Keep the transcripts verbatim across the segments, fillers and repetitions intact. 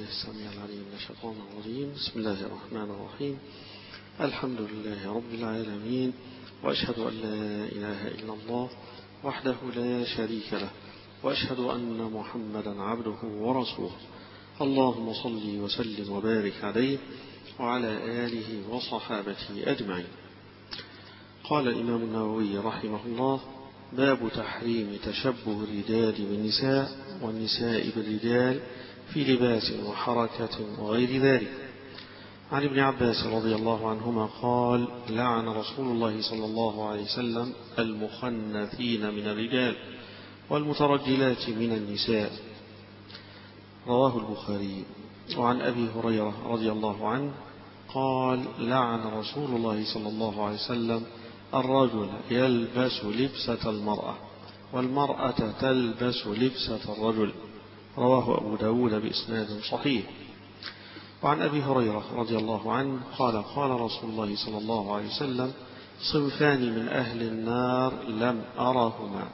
السميع العليم من الشيطان الرجيم. بسم الله الرحمن الرحيم. الحمد لله رب العالمين، وأشهد أن لا إله إلا الله وحده لا شريك له، وأشهد أن محمدا عبده ورسوله. اللهم صل وسلم وبارك عليه وعلى آله وصحابته أجمعين. قال الإمام النووي رحمه الله: باب تحريم تشبه الرجال بالنساء والنساء بالرجال في لباس وحركة وغير ذلك. عن ابن عباس رضي الله عنهما قال: لعن رسول الله صلى الله عليه وسلم المخنثين من الرجال والمترجلات من النساء. رواه البخاري. وعن أبي هريرة رضي الله عنه قال: لعن رسول الله صلى الله عليه وسلم الرجل يلبس لبسة المرأة والمرأة تلبس لبسة الرجل. رواه أبو داود بإسناد صحيح. وعن أبي هريرة رضي الله عنه قال: قال رسول الله صلى الله عليه وسلم: صنفان من أهل النار لم أرهما،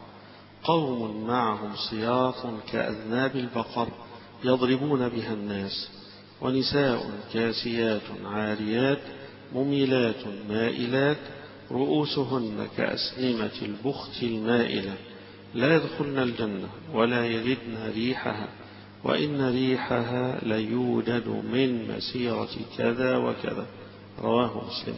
قوم معهم سياط كأذناب البقر يضربون بها الناس، ونساء كاسيات عاريات مميلات مائلات رؤوسهن كأسنمة البخت المائلة، لا يدخلن الجنة ولا يجدن ريحها، وإن ريحها ليوجد من مسيرة كذا وكذا. رواه مسلم.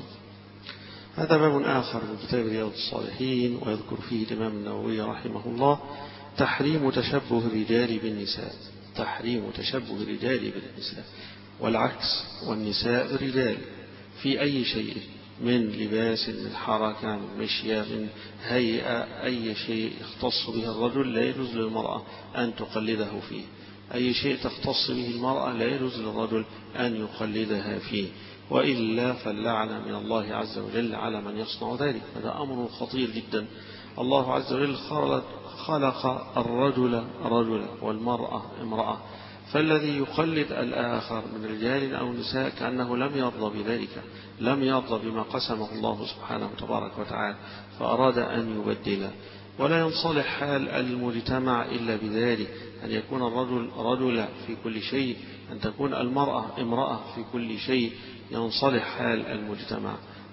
هذا باب آخر من كتاب رياض الصالحين، ويذكر فيه الإمام النووي رحمه الله تحريم تشبه الرجال بالنساء، تحريم تشبه الرجال بالنساء، والعكس، والنساء بالرجال في أي شيء، من لباس، من حركة، من مشية، من هيئة، أي شيء يختص به الرجل لا يجوز للمرأة أن تقلده فيه، أي شيء تختص به المرأة لا يجوز للرجل أن يقلدها فيه، وإلا فاللعنة من الله عز وجل على من يصنع ذلك. هذا أمر خطير جدا. الله عز وجل خلق الرجل رجلا والمرأة امرأة، فالذي يقلد الآخر من رجال أو نساء كأنه لم يرضى بذلك، لم يرضى بما قسمه الله سبحانه وتبارك وتعالى، فأراد أن يبدله. ولا ينصلح حال المجتمع إلا بذلك، أن يكون الرجل رجلا في كل شيء، أن تكون المرأة امرأة في كل شيء، ينصلح حال المجتمع.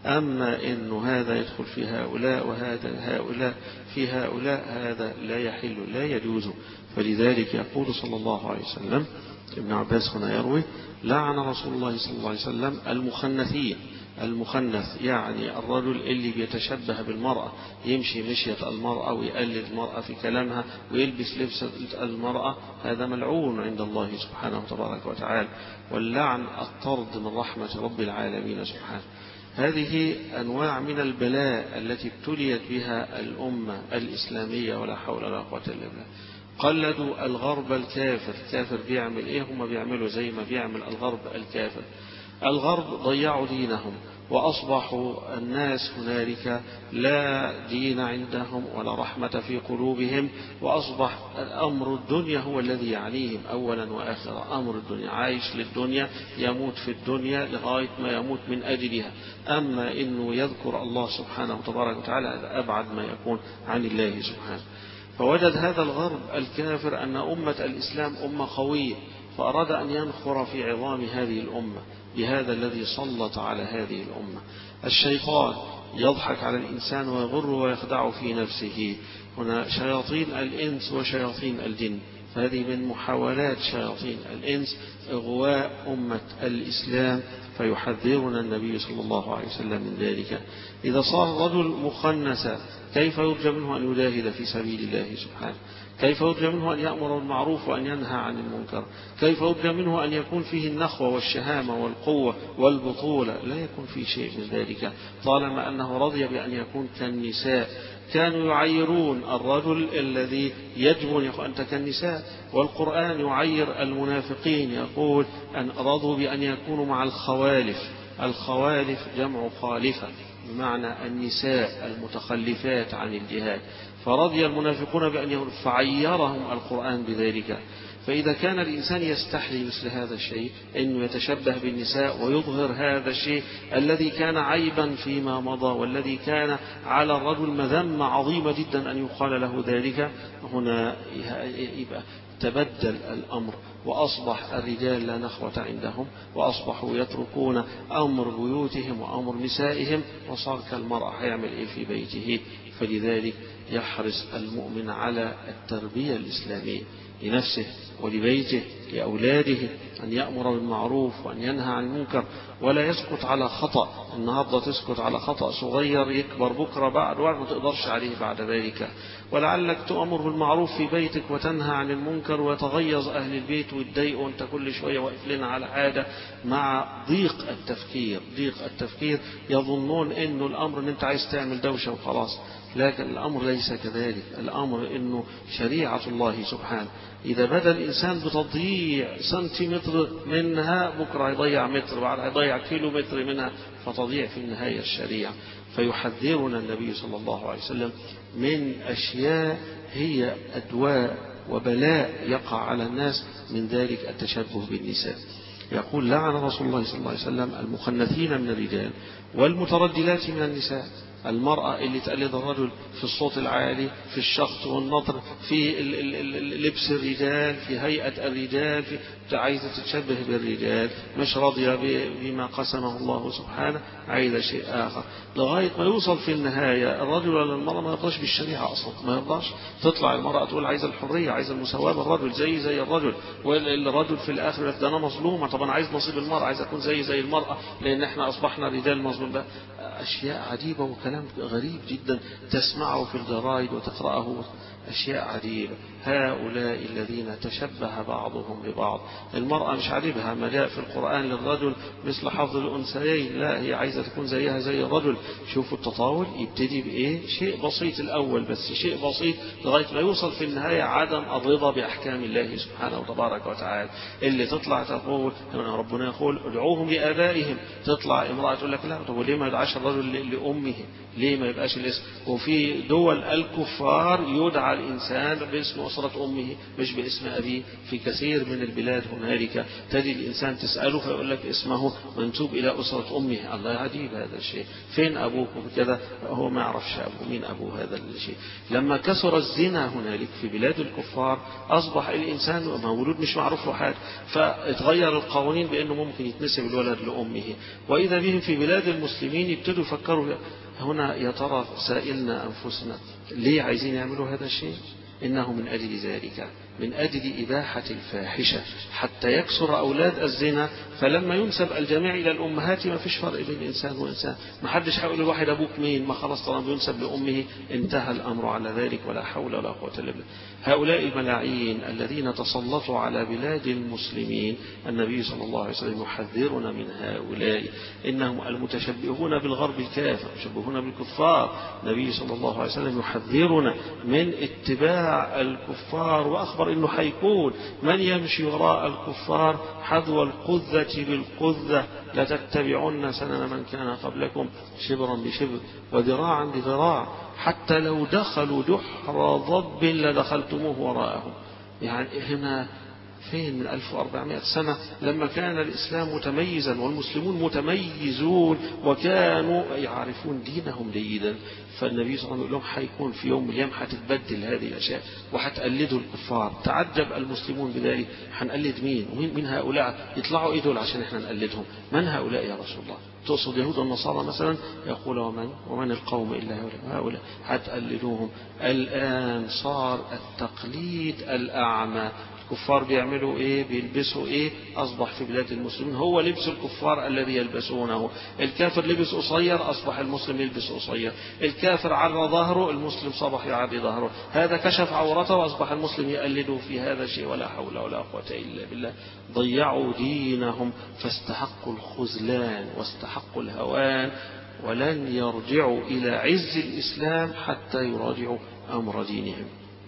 أما إن هذا يدخل في هؤلاء وهذا هؤلاء في هؤلاء، هذا لا يحل لا يجوز. فلذلك يقول صلى الله عليه وسلم، ابن عباس هنا يروي: لعن رسول الله صلى الله عليه وسلم المخنثين. المخنث يعني الرجل اللي بيتشبه بالمرأة، يمشي مشية المرأة ويقلد المرأة في كلامها ويلبس لبس المرأة، هذا ملعون عند الله سبحانه وتبارك وتعالى، واللعن الطرد من رحمة رب العالمين سبحانه. هذه أنواع من البلاء التي ابتليت بها الأمة الإسلامية، ولا حول ولا قوة إلا بالله. قلدوا الغرب الكافر. كافر بيعمل إيه؟ هم بيعملوا زي ما بيعمل الغرب الكافر. الغرب ضيعوا دينهم، وأصبحوا الناس هنالك لا دين عندهم ولا رحمة في قلوبهم، وأصبح أمر الدنيا هو الذي يعنيهم أولا وآخرا. أمر الدنيا، عايش للدنيا، يموت في الدنيا لغاية ما يموت من أجلها. أما إنه يذكر الله سبحانه وتبارك وتعالى، هذا أبعد ما يكون عن الله سبحانه. فوجد هذا الغرب الكافر أن أمة الإسلام أمة قوية، فأراد أن ينخر في عظام هذه الأمة بهذا الذي سلط على هذه الأمة. الشيطان يضحك على الإنسان ويغر ويخدع في نفسه. هنا شياطين الإنس وشياطين الجن، فهذه من محاولات شياطين الإنس إغواء أمة الإسلام، فيحذرنا النبي صلى الله عليه وسلم من ذلك. إذا صار الرجل مخنثا، كيف يرجى منه أن يجاهد في سبيل الله سبحانه؟ كيف يرجى منه أن يأمر بالمعروف وأن ينهى عن المنكر؟ كيف يرجى منه أن يكون فيه النخوة والشهامة والقوة والبطولة؟ لا يكون فيه شيء من ذلك، طالما أنه رضي بأن يكون كالنساء. كانوا يعيرون الرجل الذي يجبن يقول أنت كالنساء، والقرآن يعير المنافقين يقول أن رضوا بأن يكونوا مع الخوالف. الخوالف جمع خالفة، بمعنى النساء المتخلفات عن الجهاد، فرضي المنافقون بأن يكونوا، فعيرهم القرآن بذلك. فإذا كان الإنسان يستحي مثل هذا الشيء، أنه يتشبه بالنساء ويظهر هذا الشيء الذي كان عيبا فيما مضى، والذي كان على الرجل مذمة عظيمة جدا أن يقال له ذلك، هنا يبقى تبدل الأمر، وأصبح الرجال لا نخوة عندهم، وأصبحوا يتركون أمر بيوتهم وأمر نسائهم، وصار كالمرأة هيعمل إيه في بيته. فلذلك يحرص المؤمن على التربية الإسلامية لنفسه ولبيته لأولاده، أن يأمر بالمعروف وأن ينهى عن المنكر، ولا يسكت على خطأ. النهارده تسكت على خطأ صغير يكبر بكرة بعد وقت ما تقدرش عليه بعد ذلك. ولعلك تأمر بالمعروف في بيتك وتنهى عن المنكر، ويتغيظ أهل البيت ويتضايقوا وأنت كل شوية واقف لنا على حاجة، مع ضيق التفكير ضيق التفكير يظنون إنه الأمر إن أنت عايز تعمل دوشة وخلاص. لكن الأمر ليس كذلك. الأمر إنه شريعة الله سبحانه إذا بدأ الإنسان بتضييع سنتيمتر منها بكرة يضيع متر، بعد يضيع كيلو متر منها، فتضيع في النهاية الشريعة. فيحذرنا النبي صلى الله عليه وسلم من أشياء هي أدواء وبلاء يقع على الناس، من ذلك التشبه بالنساء. يقول: لعن رسول الله صلى الله عليه وسلم المخنثين من الرجال والمترجلات من النساء. المرأة اللي تقلد الرجل في الصوت العالي، في الشخط والنطر، في لبس الرجال، في هيئة الرجال، في عايزة تتشبه بالرجال، مش راضية بما قسمه الله سبحانه، عايزة شيء آخر، لغاية ما يوصل في النهاية الرجل ولا المرأة ما يرضاش بالشريعة أصلا، ما يرضاش. تطلع المرأة تقول عايزة الحرية، عايزة المساواة بالرجل، زي زي الرجل، والرجل في الآخر ده أنا مظلومة، طب أنا عايز نصيب المرأة، عايز أكون زي زي المرأة لأن إحنا أصبحنا رجال مظلوم. أشياء عجيبة وكلام غريب جدا تسمعه في الجرائد وتقرأه، أشياء عجيبة. هؤلاء الذين تشبه بعضهم ببعض. المرأة مش عاجبها ما جاء في القرآن للرجل مثل حظ الأنثيين، لا، هي عايزة تكون زيها زي الرجل. شوفوا التطاول يبتدي بإيه؟ شيء بسيط الأول، بس شيء بسيط لغاية ما يوصل في النهاية عدم الرضا بأحكام الله سبحانه وتبارك وتعالى. اللي تطلع تقول ربنا يقول ادعوهم لآبائهم، تطلع امرأة تقول لك لا، طب ليه ما يدعاش الرجل لأمه؟ ليه ما يبقاش الاسم؟ وفي دول الكفار يدعى الإنسان باسم أسرة أمه مش باسم أبيه. في كثير من البلاد هنالك تجد الإنسان تسأله فيقول لك اسمه منسوب إلى أسرة أمه. الله، عجيب هذا الشيء، فين أبوك وكذا؟ هو ما يعرفش أبوه، مين أبوه هذا الشيء. لما كثر الزنا هنالك في بلاد الكفار أصبح الإنسان مولود مش معروف له حاجة، فاتغير القوانين بأنه ممكن يتنسب الولد لأمه. وإذا بهم في بلاد المسلمين يبتدوا يفكروا هنا، يا ترى سائلنا أنفسنا ليه عايزين يعملوا هذا الشيء؟ إنه من أجل ذلك، من أجل إباحة الفاحشة، حتى يكسر أولاد الزنا. فلما ينسب الجميع إلى الأمهات ما فيش فرق بين إنسان وإنسان، ما حدش هيقول لواحد أبوك مين، ما خلاص طالما بينسب لأمه انتهى الأمر على ذلك، ولا حول ولا قوة إلا بالله. هؤلاء الملاعين الذين تسلطوا على بلاد المسلمين، النبي صلى الله عليه وسلم يحذرنا من هؤلاء، إنهم المتشبهون بالغرب الكافر، مشبهون بالكفار. النبي صلى الله عليه وسلم يحذرنا من اتباع الكفار، وأخبر إنه حيكون من يمشي وراء الكفار حذو القذة بالقذة، لتتبعن سنن من كان قبلكم شبرا بشبر وذراعا بذراع، حتى لو دخلوا جحر ضب لدخلتموه وراءهم. يعني هنا فين من ألف وأربعمائة سنة لما كان الإسلام متميزا والمسلمون متميزون وكانوا يعرفون دينهم جيدا، فالنبي صلى الله عليه وسلم يقول لهم حيكون في يوم من الأيام حتتبدل هذه الأشياء وحتقلدوا الكفار. تعجب المسلمون بذلك، حنقلد مين ومين من هؤلاء؟ يطلعوا ايه دول عشان احنا نقلدهم؟ من هؤلاء يا رسول الله؟ تقصد يهود والنصارى مثلا؟ يقول ومن ومن القوم إلا هؤلاء، حتقلدوهم. الآن صار التقليد الأعمى. الكفار بيعملوا ايه؟ بيلبسوا ايه؟ اصبح في بلاد المسلمين هو لبس الكفار الذي يلبسونه. الكافر لبس قصير، اصبح المسلم يلبس قصير. الكافر عرى ظهره، المسلم صبح يعري ظهره. هذا كشف عورته، واصبح المسلم يقلده في هذا الشيء، ولا حول ولا قوة الا بالله. ضيعوا دينهم فاستحقوا الخذلان واستحقوا الهوان، ولن يرجعوا الى عز الاسلام حتى يراجعوا امر دينهم.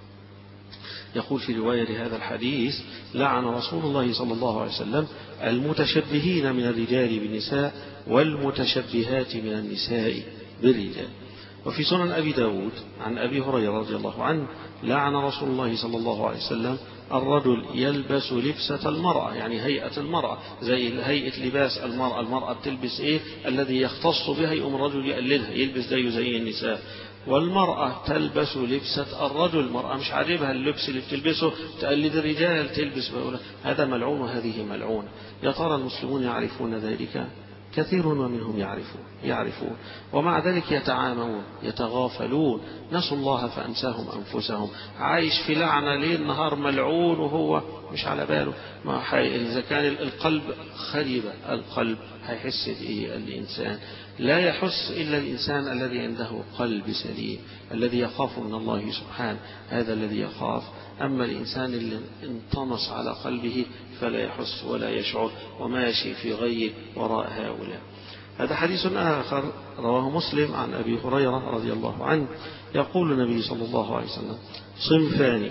يقول في رواية هذا الحديث: لعن رسول الله صلى الله عليه وسلم المتشبهين من الرجال بالنساء والمتشبهات من النساء بالرجال. وفي سنن أبي داود عن أبي هريرة رضي الله عنه: لعن رسول الله صلى الله عليه وسلم الرجل يلبس لبسة المرأة، يعني هيئة المرأة، زي هيئة لباس المرأة. المرأة بتلبس إيه الذي يختص بها، يقوم الرجل يقلدها يلبس زيه زي النساء. والمرأة تلبس لبسة الرجل، المرأة مش عاجبها اللبس اللي بتلبسه تقلد الرجال تلبس، هذا ملعون وهذه ملعونة. يا ترى المسلمون يعرفون ذلك؟ كثير منهم يعرفون يعرفون ومع ذلك يتعامون يتغافلون، نسوا الله فأنساهم أنفسهم، عايش في لعنة ليل نهار ملعون وهو مش على باله. ما إذا كان القلب خرب القلب هيحس بإيه الإنسان؟ لا يحس إلا الإنسان الذي عنده قلب سليم، الذي يخاف من الله سبحانه، هذا الذي يخاف. أما الإنسان اللي انطمس على قلبه فلا يحس ولا يشعر وماشي في غي وراء هؤلاء. هذا حديث آخر رواه مسلم عن أبي هريرة رضي الله عنه، يقول النبي صلى الله عليه وسلم: صنفان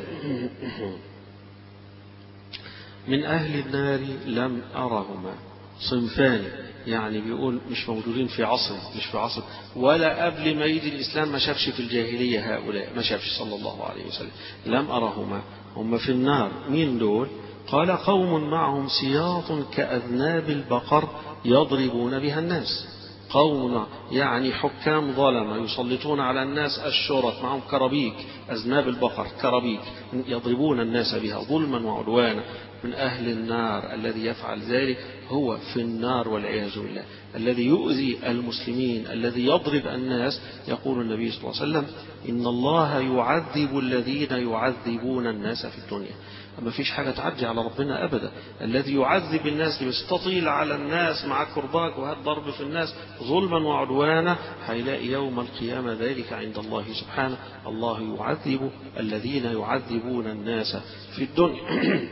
من أهل النار لم أرهما. صنفان يعني بيقول مش موجودين في عصر، مش في عصر ولا قبل ما يجي الإسلام، ما شافش في الجاهلية هؤلاء، ما شافش صلى الله عليه وسلم. لم أرهما، هم في النار. مين دول؟ قال: قوم معهم سياط كأذناب البقر يضربون بها الناس. قوم يعني حكام ظلمة يسلطون على الناس الشرط، معهم كرابيك، أذناب البقر كرابيك يضربون الناس بها ظلما وعدوانا. من أهل النار الذي يفعل ذلك هو في النار والعياذ بالله، الذي يؤذي المسلمين، الذي يضرب الناس. يقول النبي صلى الله عليه وسلم: إن الله يعذب الذين يعذبون الناس في الدنيا. ما فيش حاجة تعدي على ربنا أبدا. الذي يعذب الناس يستطيل على الناس مع كرباج وهذا ضرب في الناس ظلما وعدوانا، هيلاقي يوم القيامة ذلك عند الله سبحانه. الله يعذب الذين يعذبون الناس في الدنيا.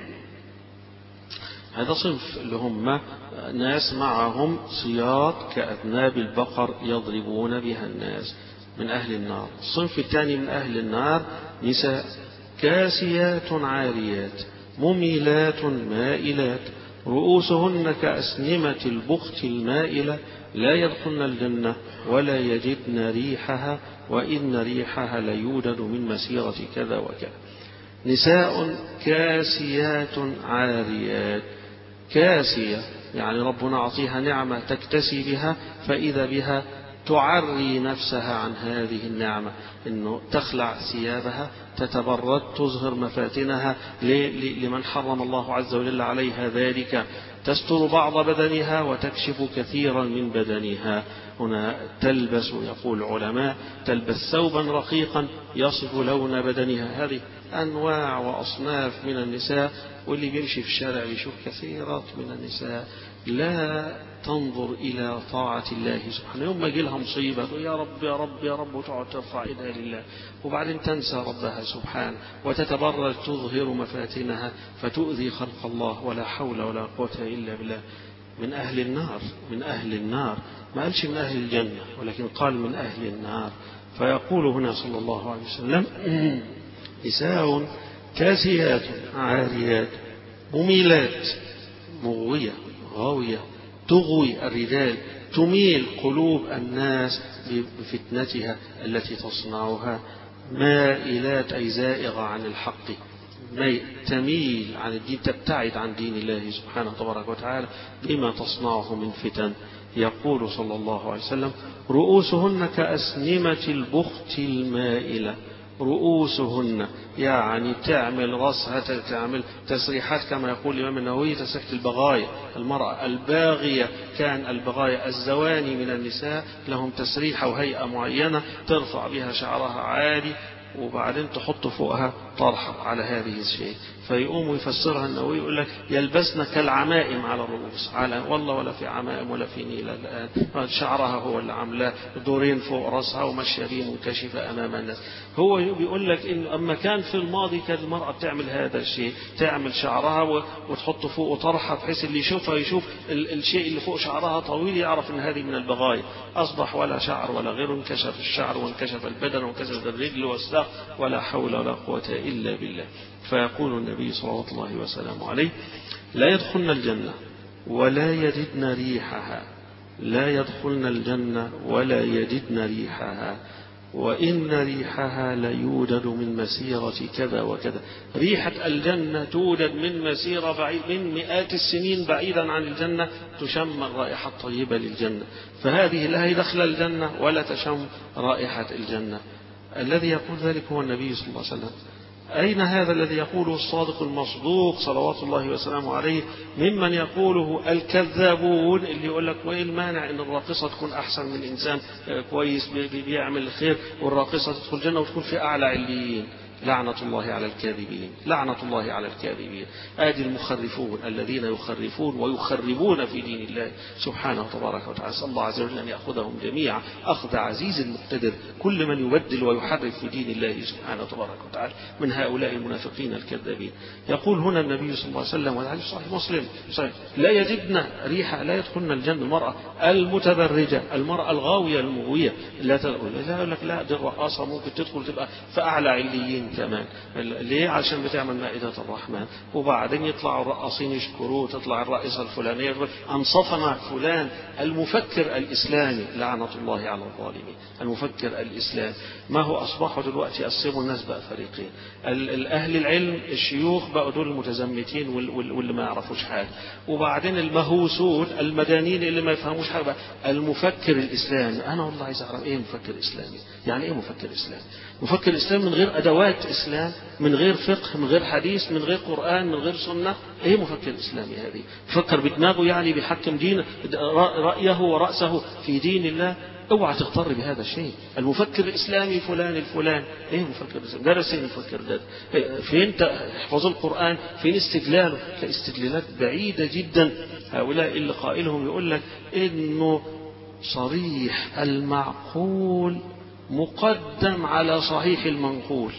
هذا صنف اللي هم ناس معهم صياط كأذناب البقر يضربون بها الناس، من أهل النار. الصنف الثاني من أهل النار نساء كاسيات عاريات مميلات مائلات رؤوسهن كأسنمة البخت المائلة لا يدخلن الجنة ولا يجدن ريحها وإن ريحها ليوجد من مسيرة كذا وكذا. نساء كاسيات عاريات. كاسية يعني ربنا أعطيها نعمة تكتسي بها، فإذا بها تعري نفسها عن هذه النعمة، إنه تخلع ثيابها تتبرد تظهر مفاتنها لمن حرم الله عز وجل عليها ذلك، تستر بعض بدنها وتكشف كثيرا من بدنها. هنا تلبس، يقول العلماء، تلبس ثوبا رقيقا يصف لون بدنها. هذه أنواع وأصناف من النساء، واللي بيمشي في الشارع بيشوف كثيرات من النساء لا تنظر إلى طاعة الله سبحانه. يوم ما يجي لها مصيبة يا رب يا رب يا رب وتقعد ترفع إيدها لله، وبعدين تنسى ربها سبحانه وتتبرج تظهر مفاتنها فتؤذي خلق الله، ولا حول ولا قوة إلا بالله. من أهل النار، من أهل النار، ما قالش من أهل الجنة ولكن قال من أهل النار. فيقول هنا صلى الله عليه وسلم: نساء كاسيات عاريات مميلات، مغوية غاوية تغوي الرجال، تميل قلوب الناس بفتنتها التي تصنعها، مائلات أي زائغة عن الحق، تميل عن الدين، تبتعد عن دين الله سبحانه تبارك وتعالى بما تصنعه من فتن. يقول صلى الله عليه وسلم: رؤوسهن كأسنمة البخت المائلة. رؤوسهن يعني تعمل رأسها، تعمل تسريحات كما يقول الإمام النووي تسريحة البغاية. المرأة الباغية، كان البغاية الزواني من النساء لهم تسريحة وهيئة معينة ترفع بها شعرها عالي وبعدين تحط فوقها طرحة على هذه الشيء. فيقوم يفسرها النووي يقول لك: يلبسن كالعمائم على الرؤوس، على والله ولا في عمائم ولا في نيلة الآن، شعرها هو اللي عاملاه دورين فوق رأسها وماشية به منكشفة أمام الناس. هو بيقول لك إن أما كان في الماضي كانت المرأة بتعمل هذا الشيء، تعمل شعرها وتحط فوق طرحة بحيث اللي يشوفها يشوف الشيء اللي فوق شعرها طويل يعرف إن هذه من البغاية. أصبح ولا شعر ولا غيره، انكشف الشعر وانكشف البدن وانكشف الرجل والساق، ولا حول ولا قوة إلا بالله. فيقول النبي صلى الله عليه وسلم عليه: لا يدخلن الجنة ولا يجدن ريحها، لا يدخلن الجنة ولا يجدن ريحها وإن ريحها ليوجد من مسيرة كذا وكذا. ريحة الجنة توجد من مسيرة بعيد، من مئات السنين بعيدا عن الجنة تشم الرائحة الطيبة للجنة. فهذه لا يدخل الجنة ولا تشم رائحة الجنة. الذي يقول ذلك هو النبي صلى الله عليه وسلم. أين هذا الذي يقوله الصادق المصدوق صلوات الله وسلامه عليه ممن يقوله الكذابون اللي يقول لك وإيه المانع إن الراقصة تكون أحسن من إنسان كويس بيعمل الخير والراقصة تدخل الجنة وتكون في أعلى عليين؟ لعنة الله على الكاذبين، لعنة الله على الكاذبين. آدي المخرفون الذين يخرفون ويخربون في دين الله سبحانه وتبارك وتعالى. صلى الله عز وجل أن يأخذهم جميعا أخذ عزيز مقتدر، كل من يبدل ويحرف في دين الله سبحانه وتبارك وتعالى من هؤلاء المنافقين الكذابين. يقول هنا النبي صلى الله عليه وسلم والحديث صحيح مسلم صحيح لا يجدن ريحة، لا يدخلن الجنة المرأة المتبرجة، المرأة الغاوية المغوية، لا تقول لا يقول لك لا دي الرقاصة ممكن تدخل تبقى في أعلى عليين كمان. ليه؟ عشان بتعمل مائدة الرحمن، وبعدين يطلع الرقاصين يشكروه، تطلع الرئيسة الفلانية أنصفنا فلان المفكر الإسلامي، لعنة الله على الظالمين. المفكر الإسلامي ما هو أصبحوا دلوقتي يقسموا الناس بقى فريقين، الأهل العلم الشيوخ بقوا دول المتزمتين واللي ما يعرفوش حاجة، وبعدين المهوسون المدانين اللي ما يفهموش حاجة بقى المفكر الإسلامي. أنا والله عايز أعرف إيه مفكر إسلامي؟ يعني إيه مفكر إسلامي؟ مفكر إسلامي من غير أدوات إسلام، من غير فقه، من غير حديث، من غير قرآن، من غير سنة. إيه مفكر إسلامي هذه؟ فكر بدماغه يعني بيحكم دين رأيه ورأسه في دين الله؟ اوعى تغتر بهذا الشيء. المفكر الإسلامي فلان الفلان، ايه مفكر الإسلامي؟ درس ايه المفكر ده؟ فين تحفظ القرآن؟ فين استدلاله؟ استدلالات بعيدة جدا. هؤلاء اللي قائلهم يقول لك انه صريح المعقول مقدم على صحيح المنقول.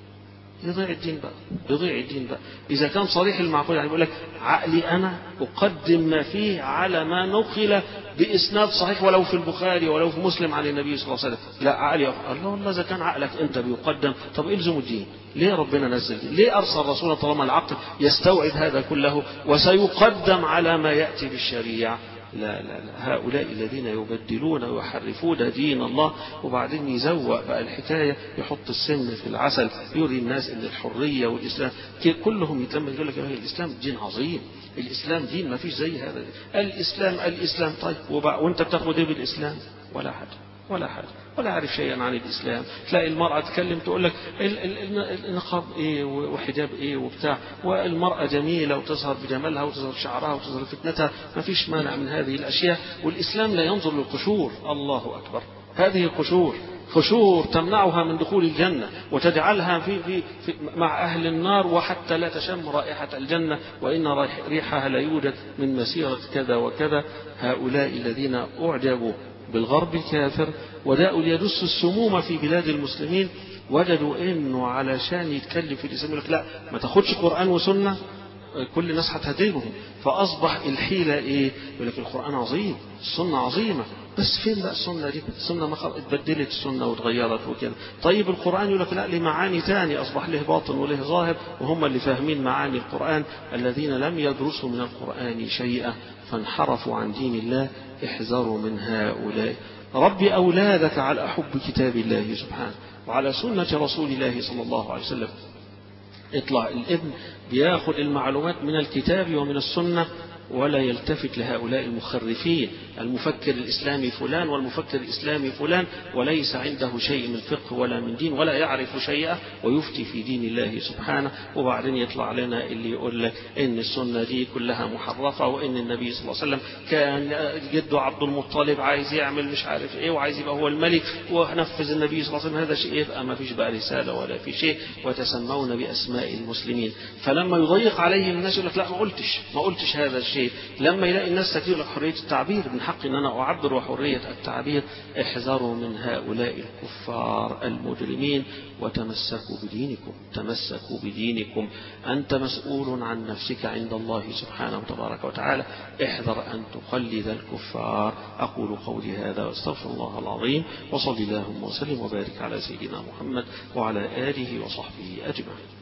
يضيع الدين بقى، يضيع الدين بقى. إذا كان صريح المعقول يعني يقول لك عقلي أنا أقدم ما فيه على ما نقل بإسناد صحيح ولو في البخاري ولو في مسلم عن النبي صلى الله عليه وسلم. لا عقلي الله والله إذا كان عقلك أنت بيقدم، طب إلزم الدين. ليه ربنا نزل دين؟ ليه أرسل رسولا طالما العقل يستوعب هذا كله وسيقدم على ما يأتي بالشريعة؟ لا لا لا، هؤلاء الذين يبدلون ويحرفون دين الله وبعدين يزوق بقى الحكاية، يحط السم في العسل، يري الناس ان الحرية والإسلام كلهم يتلم يقول لك الإسلام دين عظيم، الإسلام دين ما فيش زي هذا، الإسلام الإسلام طيب وانت بتاخد ايه بالإسلام؟ ولا حاجة ولا حاجة ولا عارف شيئا عن الإسلام. تلاقي المرأة تكلم تقول لك النقاب إيه وحجاب إيه وبتاع، والمرأة جميلة وتظهر بجمالها وتظهر شعرها وتظهر فتنتها، ما فيش مانع من هذه الأشياء، والإسلام لا ينظر للقشور. الله أكبر، هذه قشور قشور تمنعها من دخول الجنة وتجعلها في, في, في مع أهل النار، وحتى لا تشم رائحة الجنة، وإن ريحها لا يوجد من مسيرة كذا وكذا. هؤلاء الذين أعجبوا بالغرب الكافر وداء يدس السموم في بلاد المسلمين وجدوا انه علشان يتكلم في الاسلام يقول لك لا ما تاخدش قرآن وسنة، كل الناس هتهدمهم. فاصبح الحيلة ايه؟ يقول لك القرآن عظيم، السنة عظيمة، بس فين بقى السنة دي؟ السنة ما اتبدلت السنة واتغيرت وكده. طيب القرآن يقول لك لا ليه معاني تاني، أصبح له باطن وله ظاهر، وهم اللي فاهمين معاني القرآن الذين لم يدرسوا من القرآن شيئا فانحرفوا عن دين الله. احذروا من هؤلاء. ربي أولادك على حب كتاب الله سبحانه وعلى سنة رسول الله صلى الله عليه وسلم. اطلع الابن بياخد المعلومات من الكتاب ومن السنة ولا يلتفت لهؤلاء المخرفين، المفكر الإسلامي فلان والمفكر الإسلامي فلان، وليس عنده شيء من فقه ولا من دين ولا يعرف شيئا ويفتي في دين الله سبحانه. وبعدين يطلع لنا اللي يقول لك إن السنة دي كلها محرفة، وإن النبي صلى الله عليه وسلم كان جده عبد المطلب عايز يعمل مش عارف إيه وعايز يبقى هو الملك ونفذ النبي صلى الله عليه وسلم هذا شيء، يبقى ما فيش بقى رسالة ولا في شيء، وتسمون بأسماء المسلمين. فلما يضيق عليهم الناس يقول لك لا ما قلتش ما قلتش هذا الشيء. لما يلاقي الناس تقول لك حرية التعبير، من حق ان انا اعبر وحرية التعبير. احذروا من هؤلاء الكفار المجرمين وتمسكوا بدينكم، تمسكوا بدينكم. انت مسؤول عن نفسك عند الله سبحانه وتبارك وتعالى. احذر ان تقلد الكفار. اقول قولي هذا واستغفر الله العظيم، وصلي اللهم وسلم وبارك على سيدنا محمد وعلى اله وصحبه اجمعين.